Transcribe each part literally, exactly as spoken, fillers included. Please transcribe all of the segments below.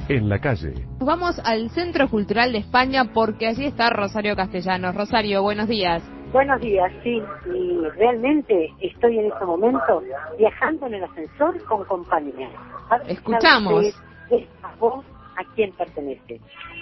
en la calle. Vamos al Centro Cultural de España porque allí está Rosario Castellanos. Rosario, buenos días. Buenos días, sí, y realmente estoy en este momento viajando en el ascensor con compañía. Escuchamos. Esta voz, ¿a quién pertenece?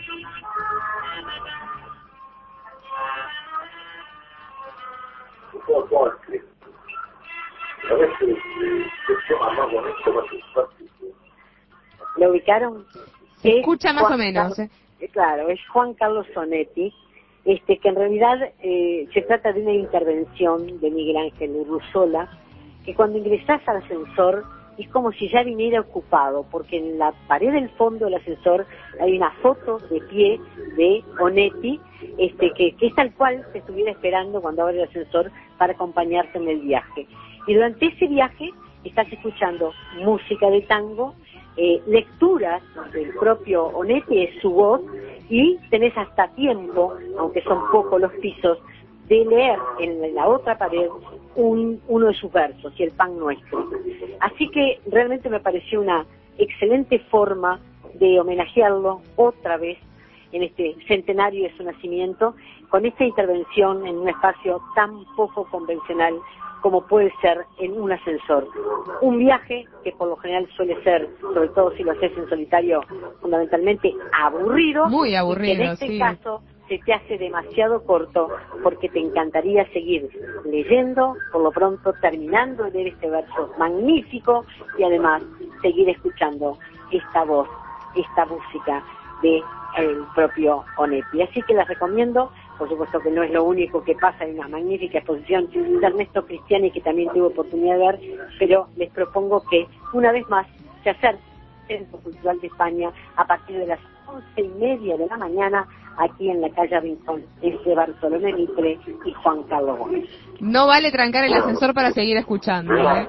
¿Lo ubicaron? Se escucha más Juan o menos. Carlos, eh. Claro, es Juan Carlos Sonetti, este que en realidad eh, se trata de una intervención de Miguel Ángel Urruzola, que cuando ingresás al ascensor es como si ya viniera ocupado, porque en la pared del fondo del ascensor hay una foto de pie de Onetti, este, que, que es tal cual te estuviera esperando cuando abre el ascensor para acompañarte en el viaje. Y durante ese viaje estás escuchando música de tango, eh, lecturas del propio Onetti, es su voz, y tenés hasta tiempo, aunque son pocos los pisos, de leer en la otra pared un, uno de sus versos, y el pan nuestro. Así que realmente me pareció una excelente forma de homenajearlo otra vez en este centenario de su nacimiento, con esta intervención en un espacio tan poco convencional como puede ser en un ascensor. Un viaje que por lo general suele ser, sobre todo si lo haces en solitario, fundamentalmente aburrido. Muy aburrido, y que en este sí. caso se te hace demasiado corto porque te encantaría seguir leyendo, por lo pronto terminando de leer este verso magnífico y además seguir escuchando esta voz, esta música de el propio Onetti. Así que les recomiendo. Por supuesto que no es lo único que pasa, hay una magnífica exposición de Ernesto Cristiani que también tuve oportunidad de ver, pero les propongo que una vez más se acerque al Centro Cultural de España a partir de las once y media de la mañana aquí en la calle Rincón, entre Bartolomé Mitre y Juan Carlos Gómez. No vale trancar el ascensor para seguir escuchando, ¿eh?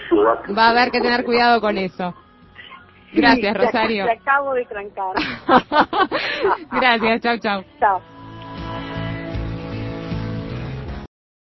Va a haber que tener cuidado con eso. Gracias, Sí, Rosario. te acabo de trancar. Gracias, chau, chau. Chao.